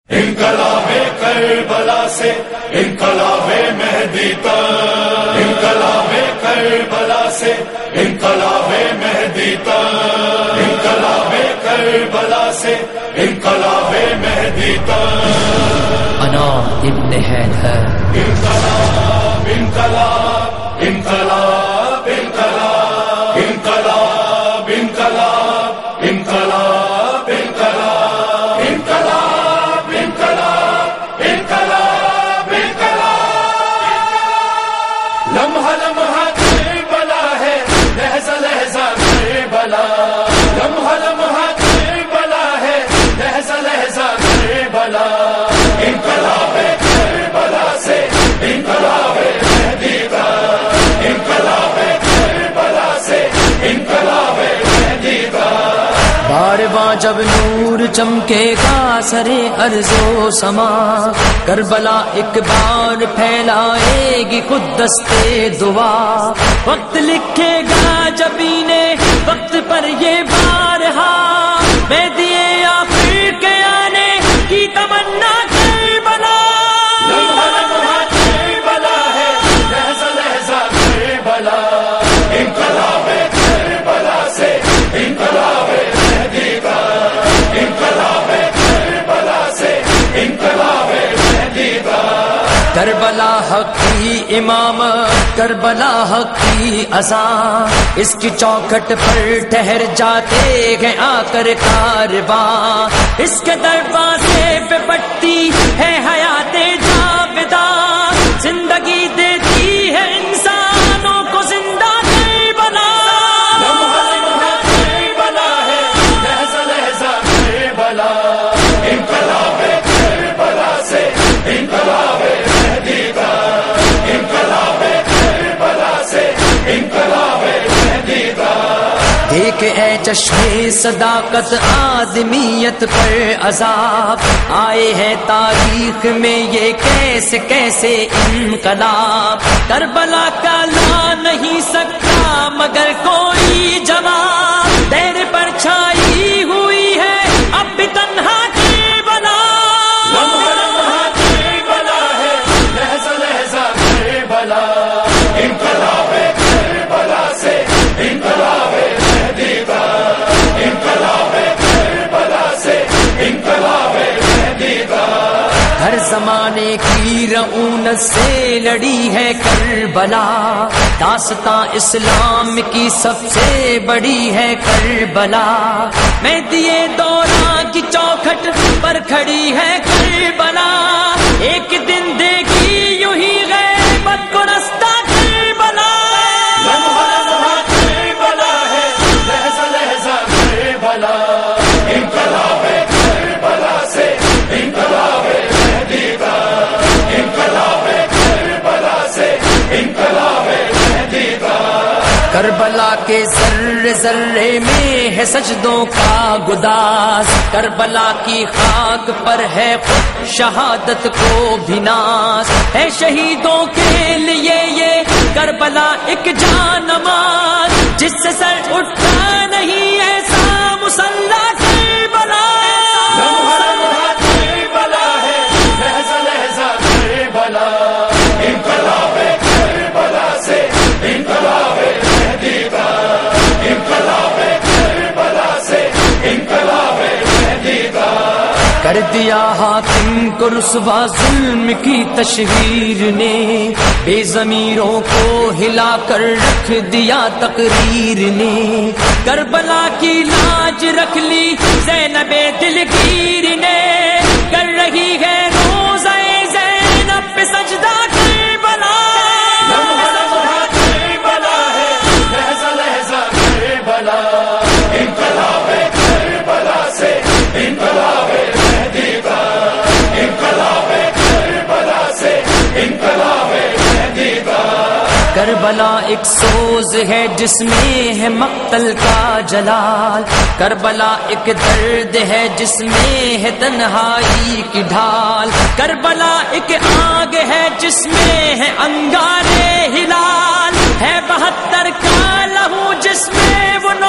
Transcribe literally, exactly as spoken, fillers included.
انقلاب کربلا سے انقلاب مہدی تک، انقلاب کربلا سے انقلاب مہدی تک، انقلاب کربلا سے انقلاب مہدی تک۔ انا ابن حیدر۔ انقلاب انقلاب انقلاب انقلاب انقلاب انقلاب انقلاب انقلاب انقلاب انقلاب انقلاب انقلاب۔ لمحہ لمحہ کربلا ہے، لہجہ لہجہ کربلا، لمحہ لمحہ کربلا ہے، لہجہ لہجہ کربلا۔ انقلاب کربلا سے انقلاب مہدی تک، انقلاب کربلا سے انقلاب مہدی تک۔ بارواں جب نور چمکے گا سرے ارض و سما، کربلا ایک بار پھیلائے گی خود دستے دعا۔ وقت لکھے گا جبین وقت پر یہ بارہا، مہدی آخر کے آنے کی تمنا کربلا۔ لمحہ لمحہ کربلا ہے، لہجہ لہجہ کربلا، انقلاب کربلا سے انقلاب مہدی تک، انقلاب کربلا سے انقلاب مہدی تک۔ کربلا حق کی امامت، کربلا حق کی اذان، اس کی چوکھٹ پر ٹھہر جاتے ہیں آ کر کارواں، اس کے دروازے پہ بٹتی ہے حیات جاوداں، زندگی دیتی ہے انسانوں کو زندہ کربلا۔ لمحہ لمحہ کربلا ہے، لہجہ لہجہ کربلا، انقلاب کربلا سے انقلاب مہدی تک، انقلاب کربلا سے انقلاب مہدی تک۔ دیکھ اے چشمے صداقت آدمیت پر عذاب، آئے ہیں تاریخ میں یہ کیسے کیسے انقلاب۔ کربلا کا لا نہیں سکتا مگر کوئی جواب، دیر پر چھائی ہوئی ہے اب بھی تنہا کربلا۔ لمحہ لمحہ کربلا ہے، لہجہ لہجہ کربلا، انقلاب کربلا سے انقلاب مہدی تک، انقلاب کربلا سے انقلاب مہدی تک۔ ہر زمانے کی رعونت سے لڑی ہے کربلا، داستاں اسلام کی سب سے بڑی ہے کربلا۔ مہدی دوران کی چوکھٹ پر کھڑی ہے کربلا، ایک دن دے گی یوں ہی غیبت کو رستہ کربلا۔ لمحہ لمحہ کربلا ہے، لہجہ لہجہ کربلا، انقلاب کربلا سے انقلاب مہدی تک، انقلاب کربلا سے انقلاب مہدی تک۔ کربلا کے ذرے ذرے میں ہے سجدوں کا گداز، کربلا کی خاک پر ہے خود شہادت کو بھی ناز، ہے شہیدوں کے لیے یہ کربلا ایک جان نماز، جس سے سر اٹھتا نہیں ایسا مسلح کربلا۔ لمحہ لمحہ کربلا ہے، لہجہ لہجہ کربلا، انقلاب کربلا سے انقلاب مہدی تک، انقلاب کربلا سے انقلاب مہدی تک۔ کر دیا حاکم کو رسوا ظلم کی تشہیر نے، بے ضمیروں کو ہلا کر رکھ دیا تقریر نے، کربلا کی لاج رکھ لی زینب دلگیر نے، کر رہی ہے روزہ زینب پہ سجدہ کربلا۔ لمحہ لمحہ کربلا ہے، لہجہ لہجہ کربلا، انقلاب کربلا سے انقلاب مہدی تک، انقلاب کربلا سے انقلاب مہدی تک۔ کربلا ایک سوز ہے جس میں ہے مقتل کا جلال، کربلا ایک درد ہے جس میں ہے تنہائی کی ڈھال، کربلا ایک آگ ہے جس میں ہے انگارے ہلال، ہے بہتر کا لہو جس میں وہ